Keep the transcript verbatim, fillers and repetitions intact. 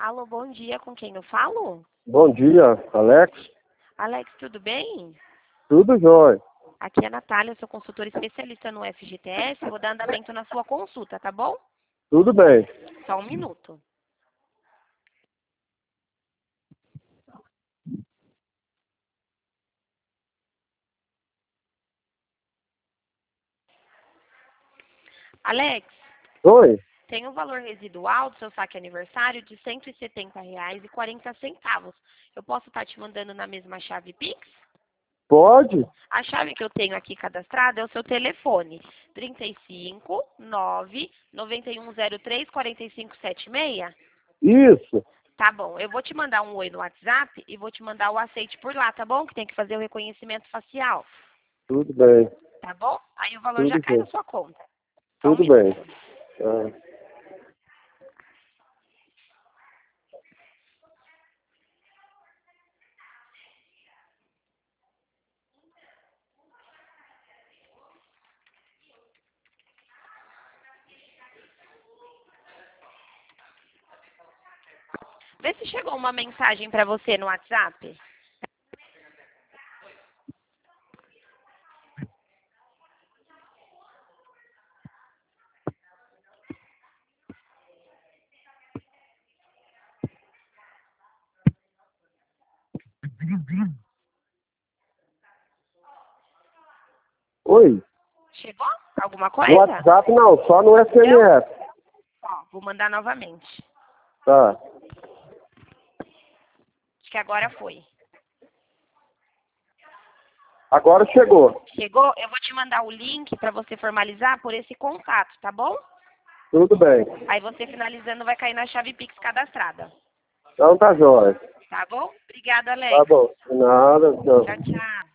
Alô, bom dia, com quem eu falo? Bom dia, Alex. Alex, tudo bem? Tudo jóia. Aqui é a Natália, eu sou consultora especialista no F G T S, vou dar andamento na sua consulta, tá bom? Tudo bem. Só um minuto. Alex, Oi? tem um valor residual do seu saque aniversário de cento e setenta reais e quarenta centavos. Eu posso estar te mandando na mesma chave Pix? Pode? A chave que eu tenho aqui cadastrada é o seu telefone, trinta e cinco, nove, noventa e um zero três, quarenta e cinco setenta e seis? Isso. Tá bom, eu vou te mandar um oi no WhatsApp e vou te mandar o aceite por lá, tá bom? Que tem que fazer o reconhecimento facial, Tudo bem. tá bom? Aí o valor já Tudo cai na bem. sua conta. Só um Tudo minuto. bem. Ah, Vê se chegou uma mensagem pra você no WhatsApp. Oi? Chegou? Alguma No coisa? WhatsApp não, só no S M S. Ó, vou mandar novamente. Tá. Acho que agora foi. Agora chegou. Chegou? Eu vou te mandar o link pra você formalizar por esse contato, tá bom? Tudo bem. Aí você finalizando vai cair na chave Pix cadastrada. Então tá jóia. Tá bom? Obrigada, Tá Alex. bom. De nada. Tchau. Tchau, tchau.